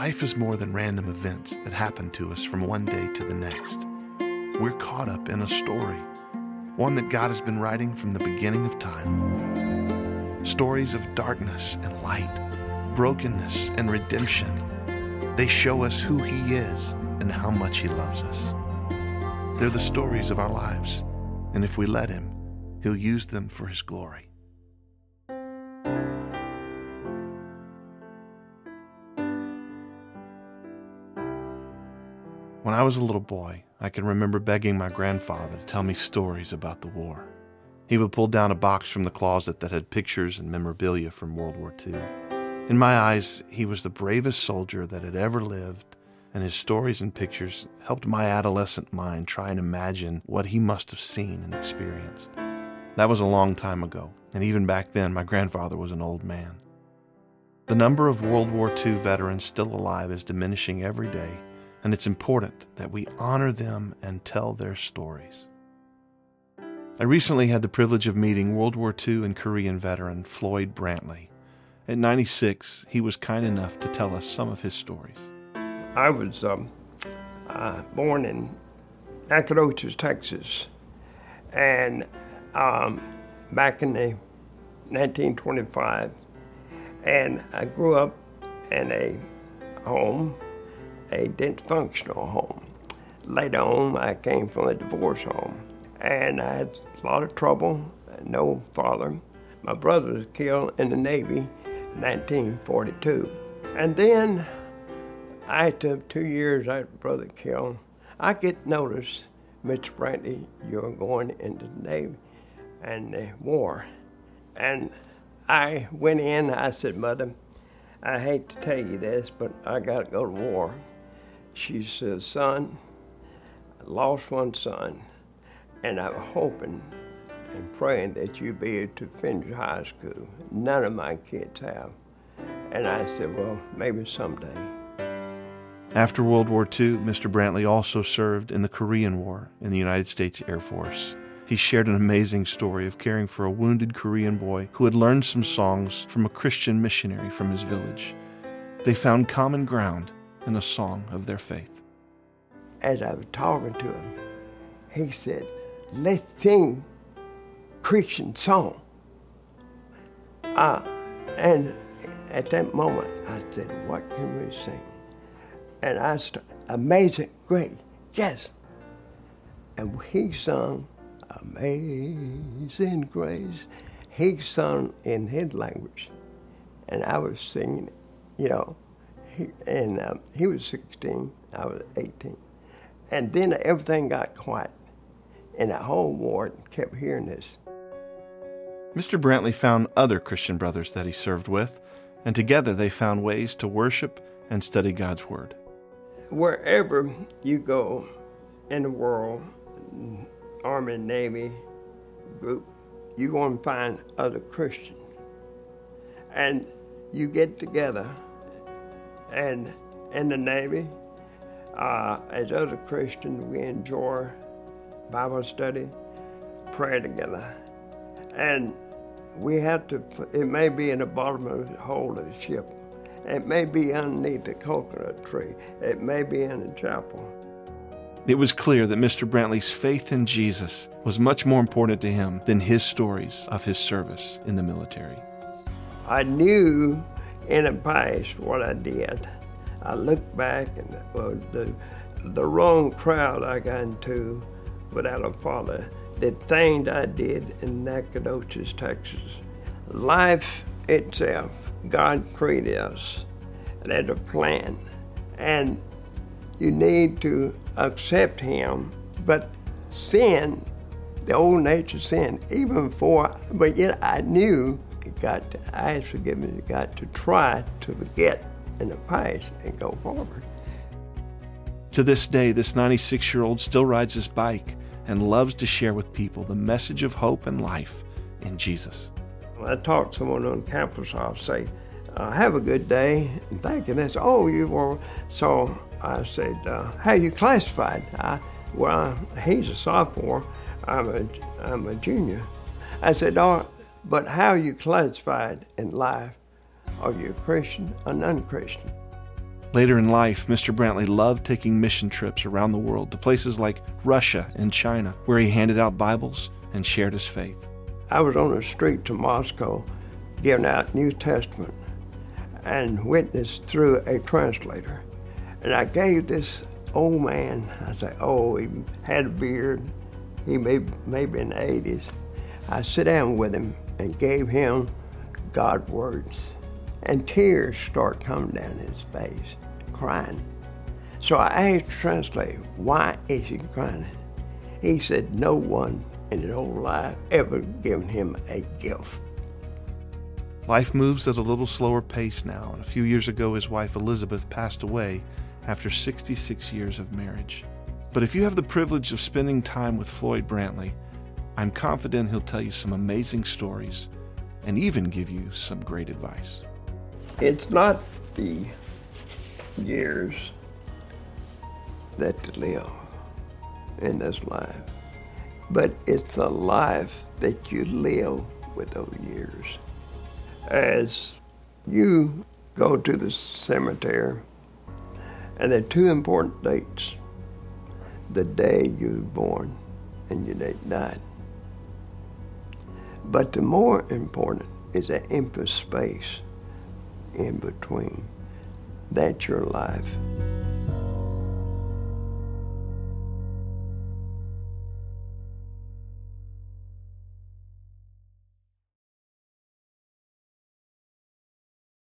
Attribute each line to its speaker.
Speaker 1: life is more than random events that happen to us from one day to the next. We're caught up in a story, one that God has been writing from the beginning of time. Stories of darkness and light, brokenness and redemption. They show us who He is and how much He loves us. They're the stories of our lives, and if we let Him, He'll use them for His glory. When I was a little boy, I can remember begging my grandfather to tell me stories about the war. He would pull down a box from the closet that had pictures and memorabilia from World War II. In my eyes, he was the bravest soldier that had ever lived, and his stories and pictures helped my adolescent mind try and imagine what he must have seen and experienced. That was a long time ago, and even back then, my grandfather was an old man. The number of World War II veterans still alive is diminishing every day, and it's important that we honor them and tell their stories. I recently had the privilege of meeting World War II and Korean veteran Floyd Brantley. At 96, he was kind enough to tell us some of his stories.
Speaker 2: I was born in Nacogdoches, Texas, and back in the 1925, and I grew up in a home, a dysfunctional home. Later on, I came from a divorce home, and I had a lot of trouble, no father. My brother was killed in the Navy in 1942. And then, after 2 years after brother killed, I get notice, Mr. Brantley, you're going into the Navy and the war. And I went in, I said, Mother, I hate to tell you this, but I got to go to war. She says, son, I lost one son, and I'm hoping and praying that you'll be able to finish high school. None of my kids have. And I said, well, maybe someday.
Speaker 1: After World War II, Mr. Brantley also served in the Korean War in the United States Air Force. He shared an amazing story of caring for a wounded Korean boy who had learned some songs from a Christian missionary from his village. They found common ground in a song of their faith.
Speaker 2: As I was talking to him, he said, let's sing Christian song. And at that moment, I said, what can we sing? And I started, Amazing Grace, yes. And he sung Amazing Grace. He sung in his language, and I was singing, you know. He was 16, I was 18. And then everything got quiet, and the whole ward kept hearing this.
Speaker 1: Mr. Brantley found other Christian brothers that he served with, and together they found ways to worship and study God's Word.
Speaker 2: Wherever you go in the world, Army, Navy, group, you're going to find other Christians. And you get together, and in the Navy, as other Christians, we enjoy Bible study, pray together. And we have to, it may be in the bottom of the hold of the ship. It may be underneath the coconut tree. It may be in the chapel.
Speaker 1: It was clear that Mr. Brantley's faith in Jesus was much more important to him than his stories of his service in the military.
Speaker 2: I knew in the past what I did. I look back and the wrong crowd I got into without a father, the things I did in Nacogdoches, Texas. Life itself, God created us. There's a plan. And you need to accept Him. But sin, the old nature sin, even before, but yet I knew I asked forgiveness, got to try to forget in the past and go forward.
Speaker 1: To this day, this 96-year-old still rides his bike and loves to share with people the message of hope and life in Jesus.
Speaker 2: When I talk to someone on campus, I'll say, have a good day, and thank you. They say, oh, you were. So I said, how you classified? Well, he's a sophomore, I'm a junior. I said, oh, but how are you classified in life? Are you a Christian or non-Christian?
Speaker 1: Later in life, Mr. Brantley loved taking mission trips around the world to places like Russia and China, where he handed out Bibles and shared his faith.
Speaker 2: I was on the street to Moscow giving out New Testament and witnessed through a translator. And I gave this old man, I said, oh, he had a beard, he may be in the 80s. I sat down with him and gave him God's words. And tears start coming down his face, crying. So I asked the translator, why is he crying? He said, no one in his whole life ever given him a gift.
Speaker 1: Life moves at a little slower pace now, and a few years ago his wife Elizabeth passed away after 66 years of marriage. But if you have the privilege of spending time with Floyd Brantley, I'm confident he'll tell you some amazing stories and even give you some great advice.
Speaker 2: It's not the years that live in this life, but it's the life that you live with those years. As you go to the cemetery, and there are two important dates: the day you were born and your day died. But the more important is the empty space in between. That's your life.